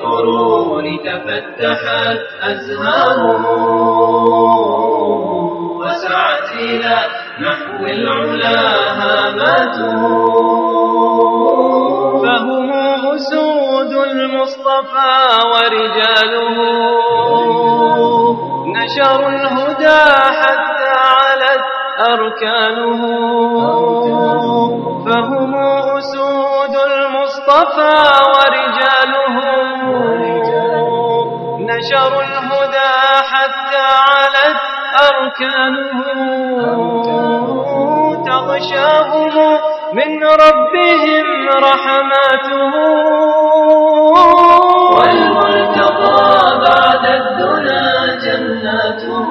القرون تفتحت أزهارهم وسعت إلى نحو العلا هاماتهم، فهم أسود المصطفى ورجاله نشروا الهدى حتى علت أركانه، فهم أسود المصطفى ورجاله نشروا الهدى حتى علت أركانه، تغشاهم من ربهم رحماته، والملتقى بعد الدنا جناته.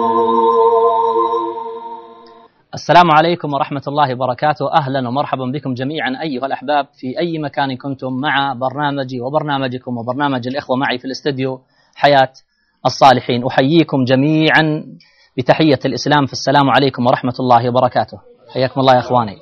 السلام عليكم ورحمة الله وبركاته. أهلا ومرحبا بكم جميعا أيها الأحباب في أي مكان كنتم مع برنامجي وبرنامجكم وبرنامج الإخوة معي في الاستديو حياة الصالحين. أحييكم جميعا بتحية الإسلام، فالسلام عليكم ورحمة الله وبركاته. حياكم الله يا أخواني.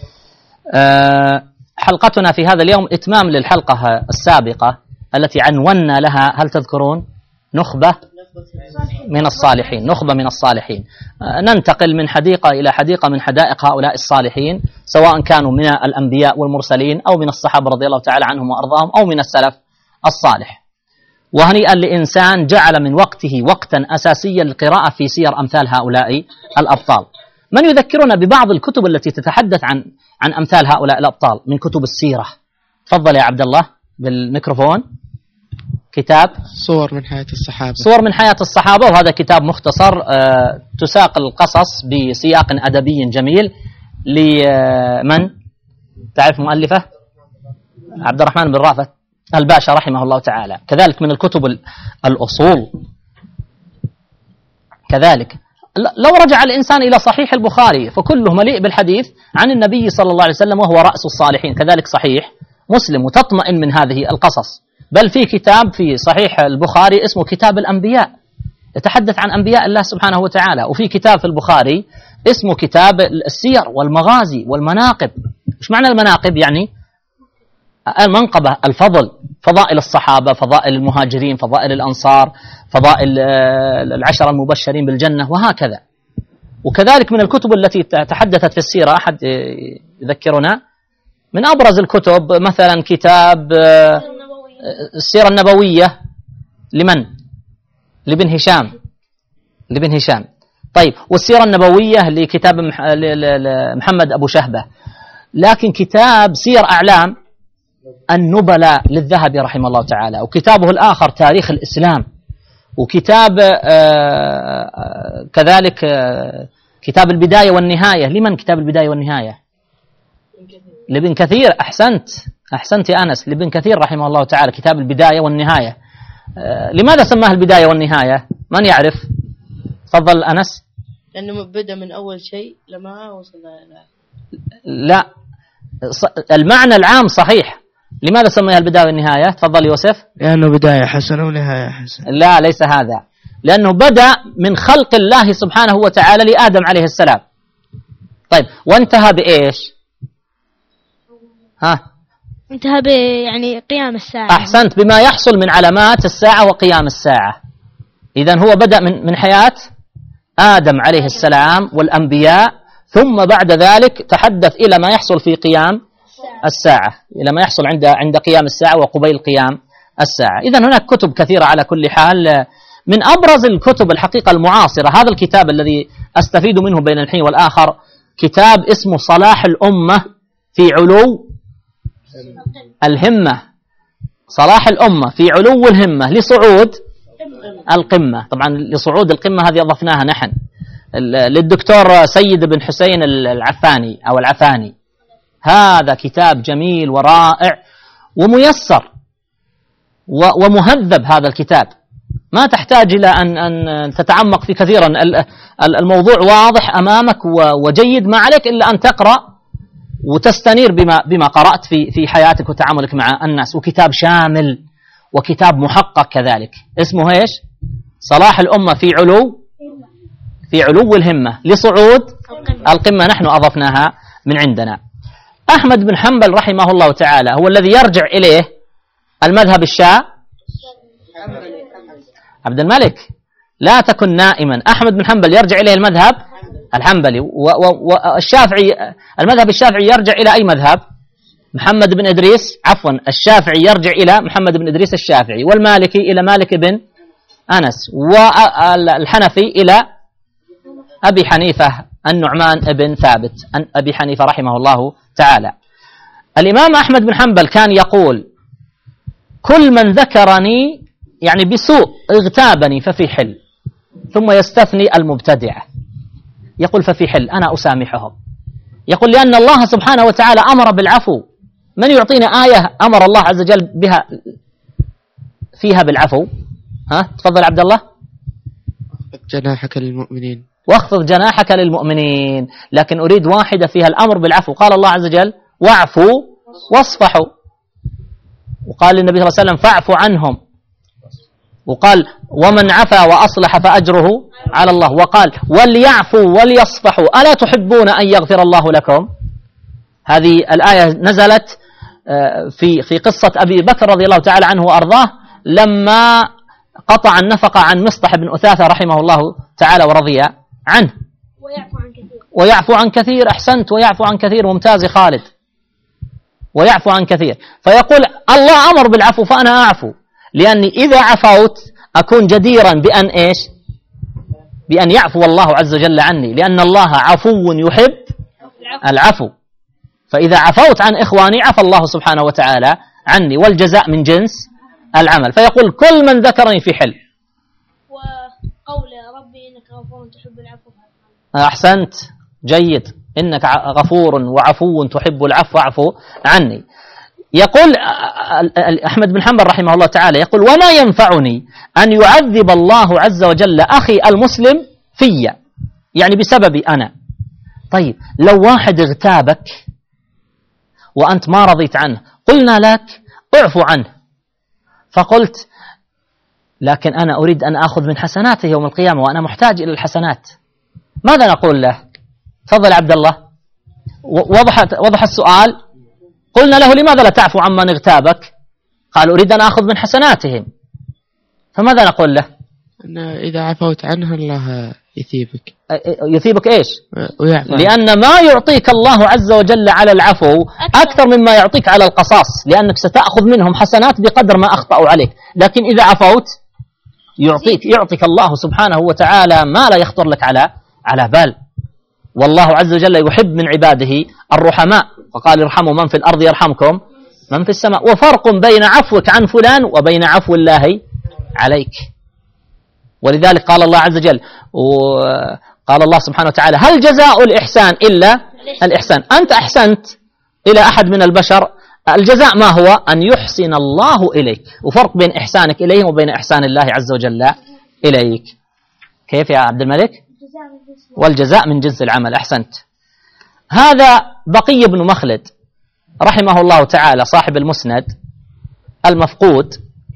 حلقتنا في هذا اليوم إتمام للحلقة السابقة التي عنونا لها، هل تذكرون؟ نخبة من الصالحين. نخبة من الصالحين، ننتقل من حديقة إلى حديقة من حدائق هؤلاء الصالحين، سواء كانوا من الأنبياء والمرسلين أو من الصحابة رضي الله تعالى عنهم وأرضاهم أو من السلف الصالح. وهنيئا لإنسان جعل من وقته وقتا أساسيا للقراءة في سير أمثال هؤلاء الأبطال. من يذكرنا ببعض الكتب التي تتحدث عن أمثال هؤلاء الأبطال من كتب السيرة؟ تفضل يا عبد الله بالميكروفون. كتاب صور من حياة الصحابة. صور من حياة الصحابة، وهذا كتاب مختصر تساق القصص بسياق أدبي جميل. لمن تعرف مؤلفه؟ عبد الرحمن بن رافت الباشا رحمه الله تعالى. كذلك من الكتب الأصول. كذلك لو رجع الإنسان إلى صحيح البخاري فكله مليء بالحديث عن النبي صلى الله عليه وسلم وهو رأس الصالحين. كذلك صحيح مسلم، وتطمئن من هذه القصص. بل في كتاب في صحيح البخاري اسمه كتاب الأنبياء، يتحدث عن أنبياء الله سبحانه وتعالى. وفي كتاب في البخاري اسمه كتاب السير والمغازي والمناقب. إيش معنى المناقب؟ يعني المنقبة، الفضل، فضائل الصحابة، فضائل المهاجرين، فضائل الأنصار، فضائل العشرة المبشرين بالجنة، وهكذا. وكذلك من الكتب التي تحدثت في السيرة، أحد يذكرنا من أبرز الكتب مثلا كتاب السيرة النبوية لمن؟ لابن هشام. طيب، والسيرة النبوية لكتاب محمد أبو شهبة. لكن كتاب سير أعلام النبلاء للذهبي رحمه الله تعالى، وكتابه الآخر تاريخ الإسلام، وكتاب كذلك كتاب البداية والنهاية. لمن كتاب البداية والنهاية؟ لابن كثير. أحسنت يا أنس، لابن كثير رحمه الله تعالى كتاب البداية والنهاية. لماذا سماه البداية والنهاية؟ من يعرف؟ تفضل أنس. لأنه بدأ من أول شيء لما وصلنا إلى. لا، المعنى العام صحيح. لماذا سميها البداية والنهاية؟ تفضل يوسف. لأنه بداية حسنة ونهاية حسنة. لا، ليس هذا، لأنه بدأ من خلق الله سبحانه وتعالى لآدم عليه السلام. طيب، وانتهى بإيش؟ انتهى يعني قيام الساعة. أحسنت، بما يحصل من علامات الساعة وقيام الساعة. إذن هو بدأ من حياة آدم عليه السلام والأنبياء، ثم بعد ذلك تحدث إلى ما يحصل في قيام الساعة، إلى ما يحصل عند قيام الساعة وقبيل قيام الساعة. إذن هناك كتب كثيرة على كل حال. من أبرز الكتب الحقيقة المعاصرة هذا الكتاب الذي أستفيد منه بين الحين والآخر، كتاب اسمه صلاح الأمة في علو الهمة. صلاح الأمة في علو الهمة لصعود القمة. طبعا لصعود القمة هذه أضفناها نحن للدكتور سيد بن حسين العفاني أو العفاني. هذا كتاب جميل ورائع وميسر ومهذب. هذا الكتاب ما تحتاج إلى أن تتعمق فيه كثيرا، الموضوع واضح أمامك وجيد، ما عليك إلا أن تقرأ وتستنير بما قرأت في حياتك وتعاملك مع الناس. وكتاب شامل وكتاب محقق كذلك. اسمه إيش؟ صلاح الأمة في علو الهمة لصعود القمة. نحن أضفناها من عندنا. أحمد بن حنبل رحمه الله تعالى هو الذي يرجع إليه المذهب عبد الملك لا تكن نائما. أحمد بن حنبل يرجع إليه المذهب الحنبلي، والشافعي المذهب الشافعي يرجع إلى أي مذهب؟ محمد بن إدريس، عفوا الشافعي يرجع إلى محمد بن إدريس الشافعي، والمالكي إلى مالك بن أنس، والحنفي إلى أبي حنيفة النعمان بن ثابت أبي حنيفة رحمه الله تعالى. الإمام أحمد بن حنبل كان يقول كل من ذكرني يعني بسوء اغتابني ففي حل، ثم يستثني المبتدعة، يقول ففي حل أنا أسامحهم. يقول لأن الله سبحانه وتعالى أمر بالعفو. من يعطينا آية أمر الله عز وجل بها فيها بالعفو؟ ها تفضل عبد الله. جناحك للمؤمنين، واخفض جناحك للمؤمنين. لكن أريد واحدة فيها الأمر بالعفو. قال الله عز وجل واعفوا واصفحوا، وقال للنبي صلى الله عليه وسلم فاعفوا عنهم، وقال ومن عفا وأصلح فأجره على الله، وقال وليعفوا وليصفحوا ألا تحبون أن يغفر الله لكم. هذه الآية نزلت في قصة أبي بكر رضي الله تعالى عنه وأرضاه لما قطع النفقة عن مصطح بن أثاثة رحمه الله تعالى ورضي عنه. ويعفو عن كثير. أحسنت، ويعفو عن كثير. ممتاز خالد. ويعفو عن كثير. فيقول الله أمر بالعفو فأنا أعفو، لأني إذا عفوت أكون جديرا بأن إيش؟ بأن يعفو الله عز وجل عني، لأن الله عفو يحب العفو. فإذا عفوت عن إخواني عفى الله سبحانه وتعالى عني، والجزاء من جنس العمل. فيقول كل من ذكرني في حل. وقول ربي إنك غفور تحب العفو. أحسنت، جيد، إنك غفور وعفو تحب العفو فاعفو عني. يقول أحمد بن حنبل رحمه الله تعالى يقول وما ينفعني أن يعذب الله عز وجل أخي المسلم في، يعني بسببي أنا. طيب لو واحد اغتابك وأنت ما رضيت عنه، قلنا لك اعفو عنه، فقلت لكن أنا أريد أن أخذ من حسناته يوم القيامة وأنا محتاج إلى الحسنات، ماذا نقول له؟ تفضل عبد الله. وضح السؤال. قلنا له لماذا لا تعفو عمن اغتابك؟ قال أريد أن أخذ من حسناتهم، فماذا نقول له؟ أن إذا عفوت عنها الله يثيبك. يثيبك إيش؟ ويعفو. لأن ما يعطيك الله عز وجل على العفو أكثر مما يعطيك على القصاص، لأنك ستأخذ منهم حسنات بقدر ما أخطأوا عليك. لكن إذا عفوت يعطيك الله سبحانه وتعالى ما لا يخطر لك على بال. والله عز وجل يحب من عباده الرحماء، وقال ارحموا من في الأرض يرحمكم من في السماء. وفرق بين عفوك عن فلان وبين عفو الله عليك. ولذلك قال الله عز وجل، قال الله سبحانه وتعالى هل جزاء الإحسان إلا الإحسان. أنت أحسنت إلى أحد من البشر، الجزاء ما هو؟ أن يحسن الله إليك. وفرق بين إحسانك إليهم وبين إحسان الله عز وجل إليك. كيف يا عبد الملك؟ والجزاء من جنس العمل. أحسنت. هذا بقي بن مخلد رحمه الله تعالى صاحب المسند المفقود،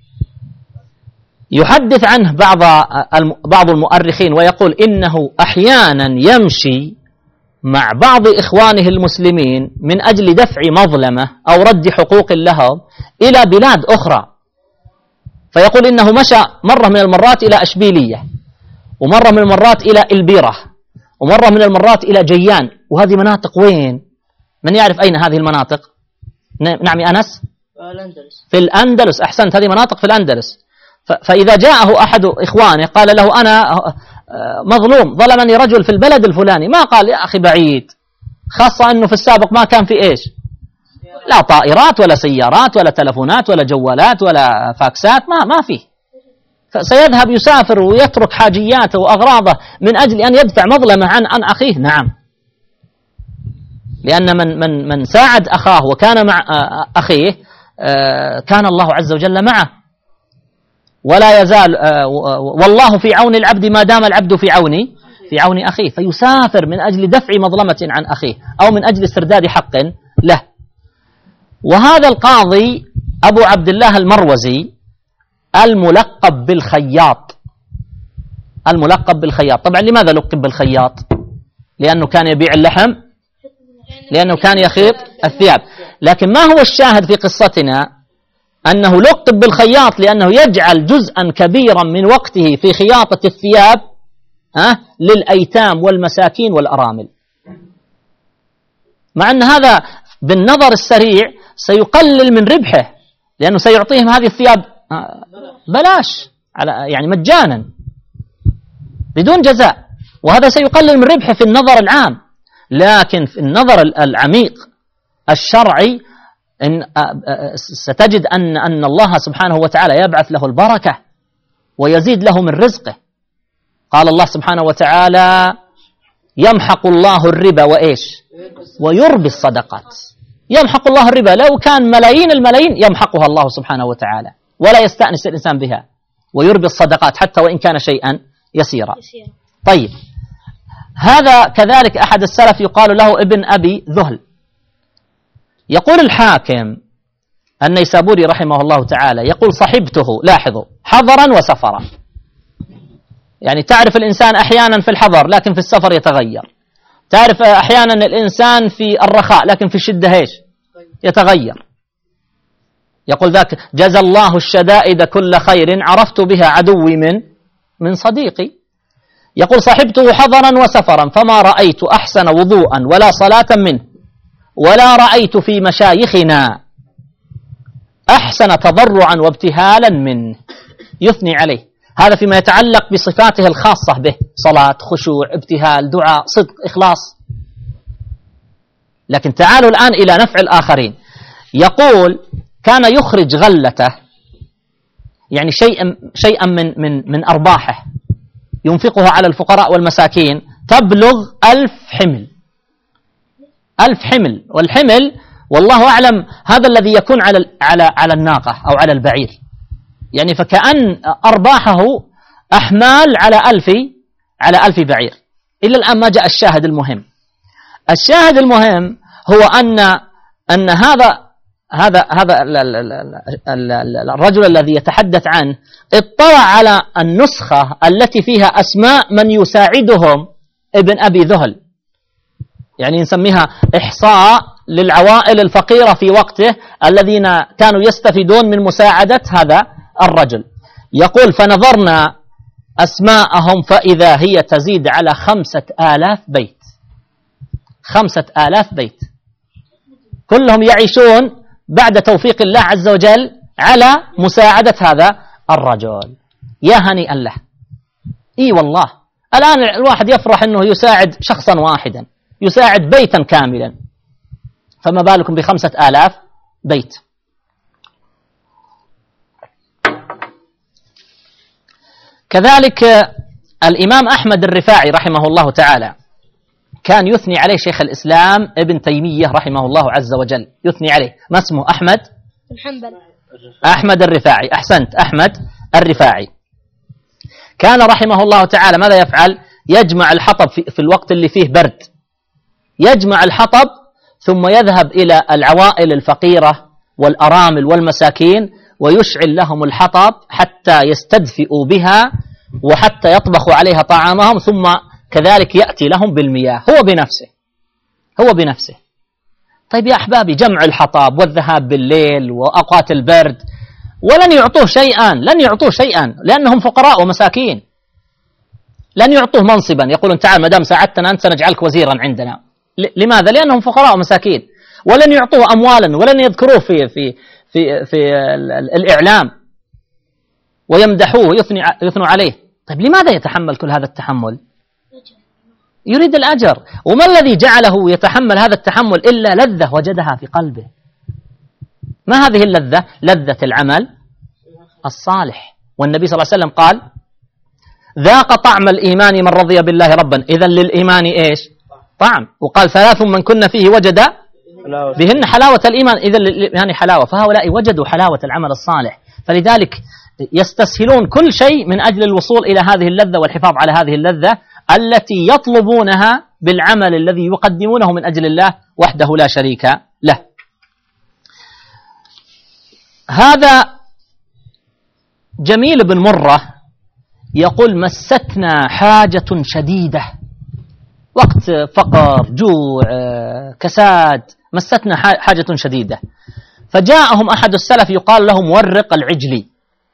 يحدث عنه بعض المؤرخين ويقول إنه أحيانا يمشي مع بعض إخوانه المسلمين من أجل دفع مظلمة أو رد حقوق لهم إلى بلاد أخرى. فيقول إنه مشى مرة من المرات إلى أشبيلية، ومرة من المرات إلى إلبيرة، ومرة من المرات إلى جيان. وهذه مناطق وين؟ من يعرف أين هذه المناطق؟ نعم يا أنس؟ في الأندلس. أحسنت، هذه مناطق في الأندلس. فإذا جاءه أحد إخوانه قال له أنا مظلوم، ظلمني رجل في البلد الفلاني، ما قال يا أخي بعيد، خاصة أنه في السابق ما كان في إيش؟ لا طائرات ولا سيارات ولا تلفونات ولا جوالات ولا فاكسات، ما فيه. فسيذهب يسافر ويترك حاجياته وأغراضه من أجل أن يدفع مظلمة عن أخيه. نعم، لأن من ساعد أخاه وكان مع أخيه كان الله عز وجل معه. ولا يزال والله في عون العبد ما دام العبد في عون أخيه. فيسافر من أجل دفع مظلمة عن أخيه أو من أجل استرداد حق له. وهذا القاضي أبو عبد الله المروزي الملقب بالخياط. طبعا لماذا لقب بالخياط؟ لأنه كان يبيع اللحم، لأنه كان يخيط الثياب. لكن ما هو الشاهد في قصتنا؟ أنه لقب بالخياط لأنه يجعل جزءا كبيرا من وقته في خياطة الثياب للأيتام والمساكين والأرامل، مع أن هذا بالنظر السريع سيقلل من ربحه، لأنه سيعطيهم هذه الثياب بلاش، يعني مجانا بدون جزاء، وهذا سيقلل من ربحه في النظر العام. لكن في النظر العميق الشرعي ستجد أن الله سبحانه وتعالى يبعث له البركة ويزيد له من رزقه. قال الله سبحانه وتعالى: يمحق الله الربا وإيش؟ ويربي الصدقات. يمحق الله الربا، لو كان ملايين الملايين يمحقها الله سبحانه وتعالى، ولا يستأنس الإنسان بها. ويربي الصدقات حتى وإن كان شيئا يسيرا. طيب، هذا كذلك أحد السلف يقال له ابن أبي ذهل. يقول الحاكم النيسابوري رحمه الله تعالى، يقول: صحبته، لاحظوا، حضرا وسفرا. يعني تعرف الإنسان أحيانا في الحضر لكن في السفر يتغير، تعرف أحيانا الإنسان في الرخاء لكن في الشدة إيش؟ يتغير. يقول ذاك: جزى الله الشدائد كل خير عرفت بها عدوي من صديقي. يقول: صحبته حضرا وسفرا فما رأيت أحسن وضوءا ولا صلاة منه، ولا رأيت في مشايخنا أحسن تضرعا وابتهالا منه. يثني عليه، هذا فيما يتعلق بصفاته الخاصة به: صلاة، خشوع، ابتهال، دعاء، صدق، إخلاص. لكن تعالوا الآن إلى نفع الآخرين. يقول: كان يخرج غلته، يعني شيئا من أرباحه ينفقها على الفقراء والمساكين، تبلغ 1000 حمل. 1000 حمل، والحمل والله أعلم هذا الذي يكون على الناقة أو على البعير، يعني فكأن أرباحه أحمال على 1000 بعير. إلا الآن ما جاء الشاهد المهم. الشاهد المهم هو أن هذا الرجل الذي يتحدث عنه اطلع على النسخة التي فيها أسماء من يساعدهم ابن أبي ذهل، يعني نسميها إحصاء للعوائل الفقيرة في وقته الذين كانوا يستفيدون من مساعدة هذا الرجل. يقول: فنظرنا أسماءهم فإذا هي تزيد على 5000 بيت. 5000 بيت كلهم يعيشون بعد توفيق الله عز وجل على مساعدة هذا الرجل. يا هنيئا له. إي والله، الآن الواحد يفرح أنه يساعد شخصا واحدا، يساعد بيتا كاملا، فما بالكم ب5000 بيت. كذلك الإمام أحمد الرفاعي رحمه الله تعالى كان يثني عليه شيخ الإسلام ابن تيمية رحمه الله عز وجل، يثني عليه. ما اسمه؟ أحمد الرفاعي. أحسنت، أحمد الرفاعي. كان رحمه الله تعالى ماذا يفعل؟ يجمع الحطب في الوقت اللي فيه برد، يجمع الحطب ثم يذهب إلى العوائل الفقيرة والأرامل والمساكين ويشعل لهم الحطب حتى يستدفئوا بها وحتى يطبخوا عليها طعامهم، ثم كذلك يأتي لهم بالمياه هو بنفسه. طيب يا أحبابي، جمع الحطب والذهاب بالليل وأوقات البرد، ولن يعطوه شيئا لأنهم فقراء ومساكين. لن يعطوه منصبا، يقولون: تعال ما دام ساعدتنا أنت سنجعلك وزيرا عندنا. لماذا؟ لأنهم فقراء ومساكين. ولن يعطوه أموالا، ولن يذكروه في الإعلام ويمدحوه ويثنوا عليه. طيب لماذا يتحمل كل هذا التحمل؟ يريد الأجر. وما الذي جعله يتحمل هذا التحمل إلا لذة وجدها في قلبه. ما هذه اللذة؟ لذة العمل الصالح. والنبي صلى الله عليه وسلم قال: ذاق طعم الإيمان من رضي بالله ربا. إذن للإيمان إيش؟ طعم. وقال: 3 من كن فيه وجد بهن حلاوة الإيمان. إذن للإيمان حلاوة. فهؤلاء وجدوا حلاوة العمل الصالح، فلذلك يستسهلون كل شيء من أجل الوصول إلى هذه اللذة والحفاظ على هذه اللذة التي يطلبونها بالعمل الذي يقدمونه من أجل الله وحده لا شريك له. هذا جميل بن مرة يقول: مستنا حاجة شديدة، وقت فقر، جوع، كساد، مستنا حاجة شديدة، فجاءهم أحد السلف يقال له مورق العجلي،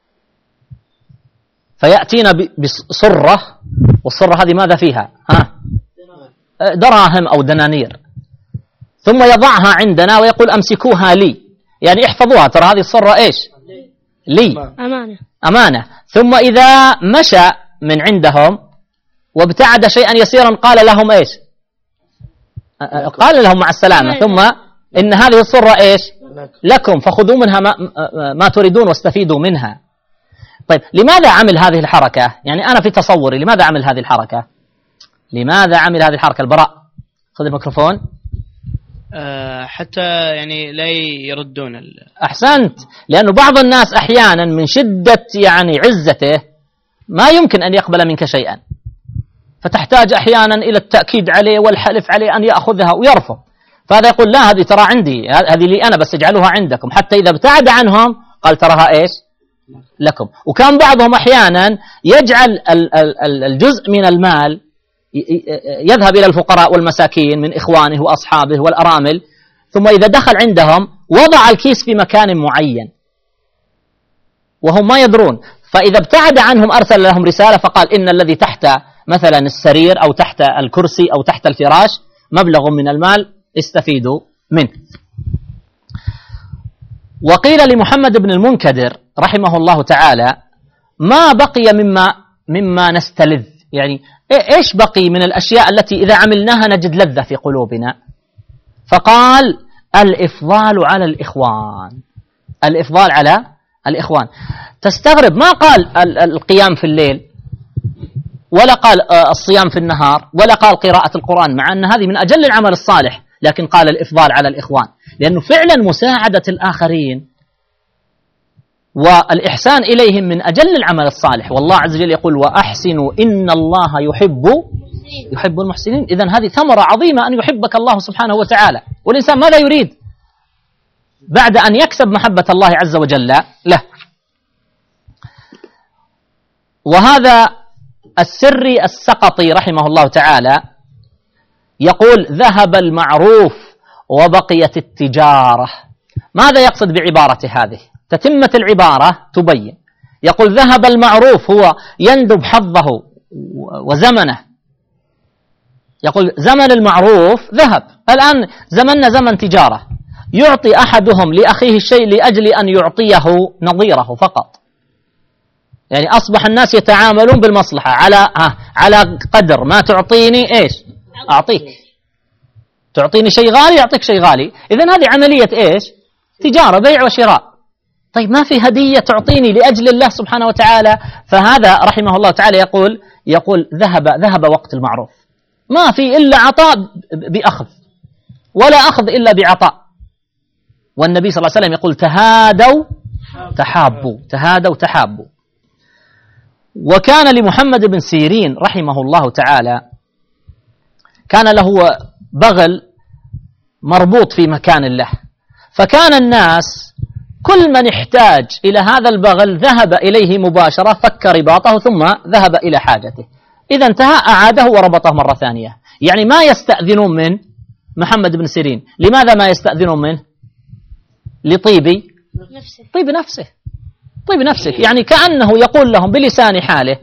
فيأتينا بصرة، والصرة هذه ماذا فيها؟ دراهم أو دنانير، ثم يضعها عندنا ويقول أمسكوها لي، يعني احفظوها، ترى هذه الصرة إيش؟ لي، أمانة. ثم إذا مشى من عندهم وابتعد شيئا يسيرا قال لهم إيش؟ قال لهم مع السلامة، ثم إن هذه الصرة إيش؟ لكم، فخذوا منها ما تريدون واستفيدوا منها. طيب لماذا عمل هذه الحركة؟ يعني أنا في تصوري لماذا عمل هذه الحركة؟ لماذا عمل هذه الحركة؟ البراء خذ الميكروفون. حتى يعني لا يردون أحسنت، لأنه بعض الناس أحيانا من شدة يعني عزته ما يمكن أن يقبل منك شيئا، فتحتاج أحيانا إلى التأكيد عليه والحلف عليه أن يأخذها ويرفض، فهذا يقول لا هذه ترى عندي، هذه لي أنا بس اجعلوها عندكم، حتى إذا ابتعد عنهم قال تراها إيش؟ لكم. وكان بعضهم أحيانا يجعل الجزء من المال يذهب إلى الفقراء والمساكين من إخوانه وأصحابه والأرامل، ثم إذا دخل عندهم وضع الكيس في مكان معين وهم ما يدرون، فإذا ابتعد عنهم أرسل لهم رسالة فقال إن الذي تحت مثلا السرير أو تحت الكرسي أو تحت الفراش مبلغ من المال استفيدوا منه. وقيل لمحمد بن المنكدر رحمه الله تعالى ما بقي مما نستلذ، يعني إيش بقي من الأشياء التي إذا عملناها نجد لذة في قلوبنا؟ فقال الإفضال على الإخوان، الإفضال على الإخوان. تستغرب ما قال القيام في الليل، ولا قال الصيام في النهار، ولا قال قراءة القرآن، مع أن هذه من أجل العمل الصالح، لكن قال الإفضال على الإخوان، لأنه فعلا مساعدة الآخرين والإحسان إليهم من أجل العمل الصالح. والله عز وجل يقول وأحسنوا إن الله يحب المحسنين. إذن هذه ثمرة عظيمة أن يحبك الله سبحانه وتعالى، والإنسان ماذا يريد بعد أن يكسب محبة الله عز وجل له؟ وهذا السري السقطي رحمه الله تعالى يقول ذهب المعروف وبقيت التجارة. ماذا يقصد بعبارة هذه؟ تتمة العبارة تبين، يقول ذهب المعروف هو يندب حظه وزمنه، يقول زمن المعروف ذهب، الآن زمننا زمن تجارة، يعطي أحدهم لأخيه الشيء لأجل أن يعطيه نظيره فقط، يعني أصبح الناس يتعاملون بالمصلحة على قدر ما تعطيني إيش أعطيك، تعطيني شيء غالي يعطيك شيء غالي. إذن هذه عملية إيش؟ تجارة، بيع وشراء. طيب ما في هدية تعطيني لأجل الله سبحانه وتعالى؟ فهذا رحمه الله تعالى يقول ذهب وقت المعروف، ما في إلا عطاء بأخذ، ولا أخذ إلا بعطاء. والنبي صلى الله عليه وسلم يقول تهادوا تحابوا. وكان لمحمد بن سيرين رحمه الله تعالى كان له بغل مربوط في مكان له، فكان الناس كل من احتاج إلى هذا البغل ذهب إليه مباشرة، فك رباطه ثم ذهب إلى حاجته، إذا انتهى أعاده وربطه مرة ثانية. يعني ما يستأذنون من محمد بن سيرين. لماذا ما يستأذنون منه؟ لطيب نفسك، يعني كأنه يقول لهم بلسان حاله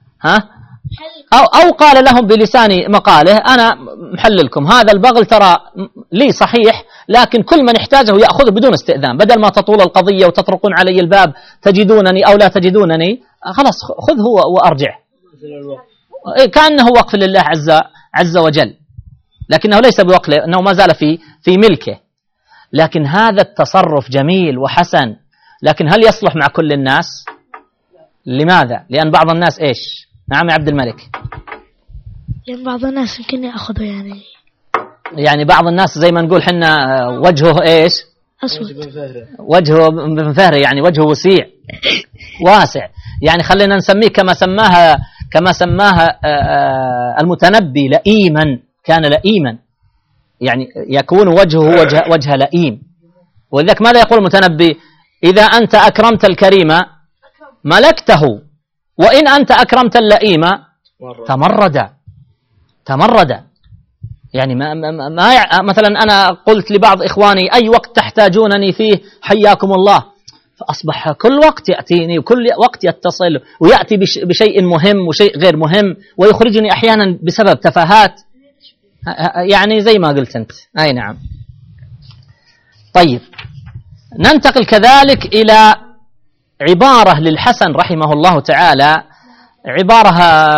أو قال لهم بلسان مقاله أنا محللكم هذا البغل، ترى لي صحيح، لكن كل من احتاجه يأخذه بدون استئذان، بدل ما تطول القضية وتطرقون علي الباب تجدونني أو لا تجدونني، خلاص خذه وأرجع. كأنه وقف لله عز وجل، لكنه ليس بوقف، أنه ما زال في ملكه. لكن هذا التصرف جميل وحسن، لكن هل يصلح مع كل الناس؟ لماذا؟ لأن بعض الناس إيش؟ نعم يا عبد الملك. يعني بعض الناس يمكن يأخذوا يعني بعض الناس زي ما نقول حنا وجهه إيش؟ أسود، وجهه مفهر، يعني وجهه واسع، يعني خلينا نسميه كما سماها المتنبي لئيما، كان لئيما، يعني يكون وجهه وجه لئيم. ولذلك ماذا يقول المتنبي؟ إذا أنت أكرمت الكريم ملكته، وإن أنت أكرمت اللئيم تمرد. يعني مثلا أنا قلت لبعض إخواني أي وقت تحتاجونني فيه حياكم الله، فأصبح كل وقت يأتيني وكل وقت يتصل ويأتي بشيء مهم وشيء غير مهم، ويخرجني أحيانا بسبب تفاهات، يعني زي ما قلت أنت. أي نعم. طيب ننتقل كذلك إلى عبارة للحسن رحمه الله تعالى، عبارة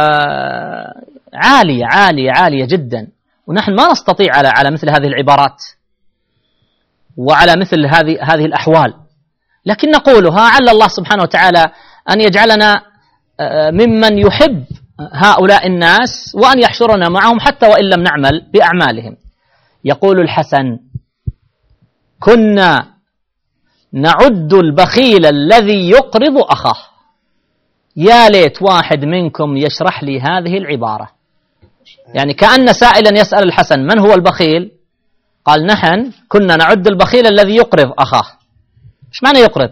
عالية عالية عالية جدا، ونحن ما نستطيع على مثل هذه العبارات وعلى مثل هذه الأحوال، لكن نقولها على الله سبحانه وتعالى أن يجعلنا ممن يحب هؤلاء الناس وأن يحشرنا معهم حتى وإن لم نعمل بأعمالهم. يقول الحسن: كنا نعد البخيل الذي يقرض أخاه. يا ليت واحد منكم يشرح لي هذه العبارة، يعني كأن سائلا يسأل الحسن من هو البخيل؟ قال: نحن كنا نعد البخيل الذي يقرض أخاه. إيش معنى يقرض؟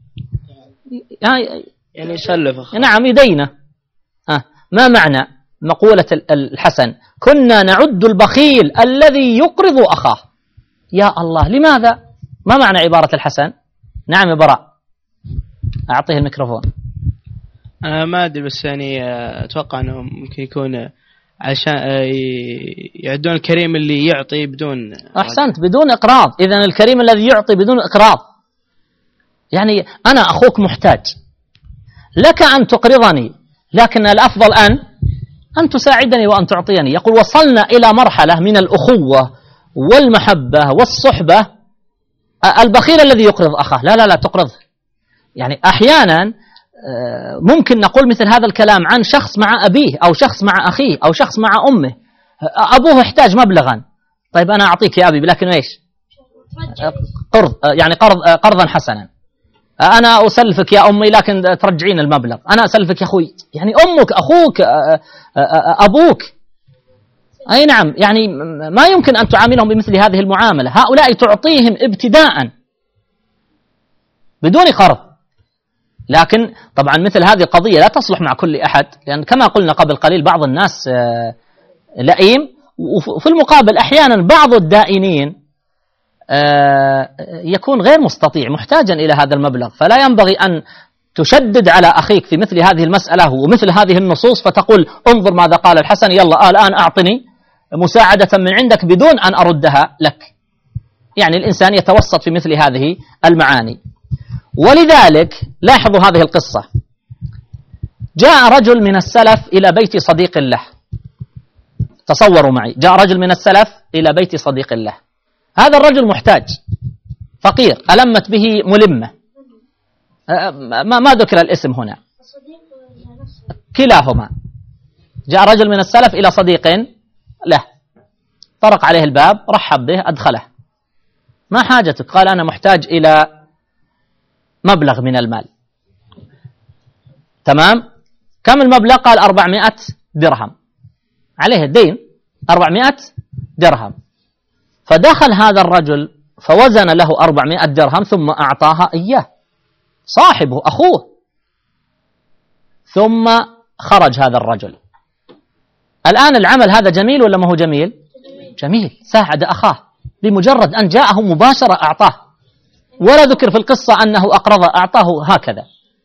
يعني يسلف أخاه. نعم، يدينه. ما معنى مقولة الحسن كنا نعد البخيل الذي يقرض أخاه؟ يا الله، لماذا؟ ما معنى عبارة الحسن؟ نعم يا براء، أعطيه الميكروفون. ما أدري، بس يعني أتوقع أنه ممكن يكون عشان يعدون الكريم اللي يعطي بدون. أحسنت، بدون إقراض. إذن الكريم الذي يعطي بدون إقراض، يعني أنا أخوك محتاج، لك أن تقرضني، لكن الأفضل أن تساعدني وأن تعطيني. يقول: وصلنا إلى مرحلة من الأخوة والمحبة والصحبة. البخيل الذي يقرض أخاه، لا لا لا تقرضه. يعني أحيانا ممكن نقول مثل هذا الكلام عن شخص مع أبيه أو شخص مع أخيه أو شخص مع أمه. أبوه يحتاج مبلغا، طيب أنا أعطيك يا أبي، لكن إيش؟ قرض، يعني قرضا حسنا. أنا أسلفك يا أمي لكن ترجعين المبلغ. أنا أسلفك يا أخوي، يعني أمك، أخوك، أبوك. أي نعم، يعني ما يمكن أن تعاملهم بمثل هذه المعاملة. هؤلاء تعطيهم ابتداء بدون قرض، لكن طبعا مثل هذه القضية لا تصلح مع كل أحد، لأن كما قلنا قبل قليل بعض الناس لئيم، وفي المقابل أحيانا بعض الدائنين يكون غير مستطيع، محتاجا إلى هذا المبلغ. فلا ينبغي أن تشدد على أخيك في مثل هذه المسألة ومثل هذه النصوص فتقول انظر ماذا قال الحسن، يلا الآن أعطني مساعدة من عندك بدون أن أردها لك. يعني الإنسان يتوسط في مثل هذه المعاني. ولذلك لاحظوا هذه القصة. جاء رجل من السلف إلى بيت صديق له. تصوروا معي، جاء رجل من السلف إلى بيت صديق له. هذا الرجل محتاج فقير، ألمت به ملمة، ما ذكر الاسم هنا، كلاهما. جاء رجل من السلف إلى صديق له، طرق عليه الباب، رحب به، أدخله. ما حاجتك؟ قال أنا محتاج إلى مبلغ من المال. تمام، كم المبلغ؟ قال 400 درهم، عليه الدين 400 درهم. فدخل هذا الرجل فوزن له 400 درهم ثم أعطاها إياه، صاحبه أخوه. ثم خرج هذا الرجل. الآن العمل هذا جميل ولا ما هو جميل؟ جميل، ساعد أخاه بمجرد أن جاءه مباشرة أعطاه، ولا ذكر في القصة أنه أقرض، أعطاه هكذا.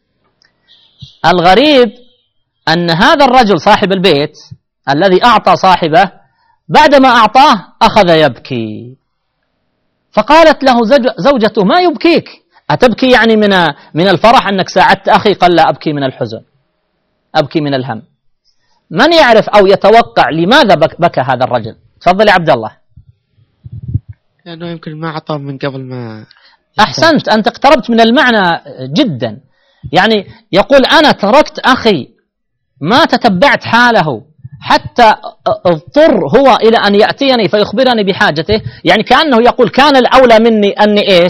الغريب أن هذا الرجل صاحب البيت الذي أعطى صاحبه بعدما أعطاه أخذ يبكي. فقالت له زوجته ما يبكيك؟ أتبكي يعني من الفرح أنك ساعدت أخي؟ قال لا، أبكي من الحزن، أبكي من الهم. من يعرف أو يتوقع لماذا بكى هذا الرجل؟ تفضل يا عبد الله. لأنه يمكن ما أعطاه من قبل ما. أحسنت، أنت اقتربت من المعنى جدا. يعني يقول أنا تركت أخي، ما تتبعت حاله حتى اضطر هو إلى أن يأتيني فيخبرني بحاجته. يعني كأنه يقول كان الأولى مني أني إيش؟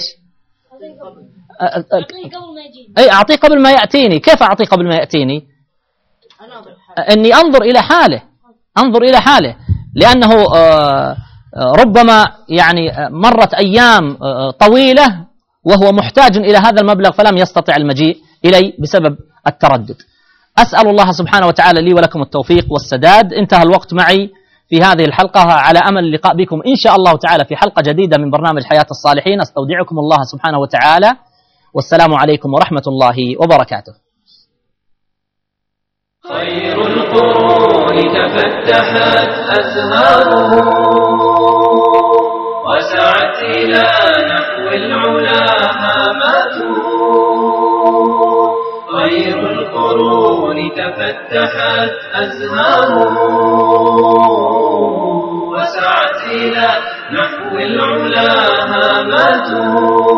أي أعطيه قبل ما يأتيني. كيف أعطيه قبل ما يأتيني؟ أني أنظر إلى حاله، أنظر إلى حاله، لأنه ربما يعني مرت أيام طويلة وهو محتاج إلى هذا المبلغ فلم يستطع المجيء إلي بسبب التردد. أسأل الله سبحانه وتعالى لي ولكم التوفيق والسداد. انتهى الوقت معي، في هذه الحلقة، على أمل اللقاء بكم إن شاء الله تعالى في حلقة جديدة من برنامج حياة الصالحين. أستودعكم الله سبحانه وتعالى، والسلام عليكم ورحمة الله وبركاته. خير القرون تفتحت أزهاره وسعت إلى نحو العلا هاماته. خير القرون تفتحت أزهاره وسعت إلى نحو العلا هاماته.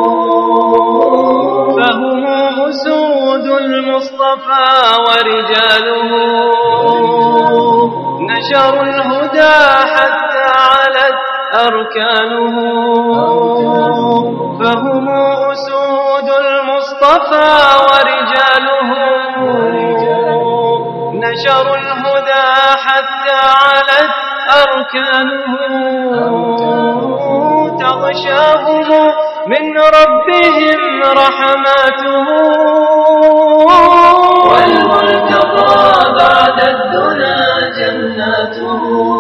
فهم أسود المصطفى ورجاله نشروا الهدى حتى علت أركانه. فهم أسود المصطفى ورجاله نشروا الهدى حتى علت أركانه. تغشاهم من ربهم رحماته والمرتضى بعد الدنا جناته.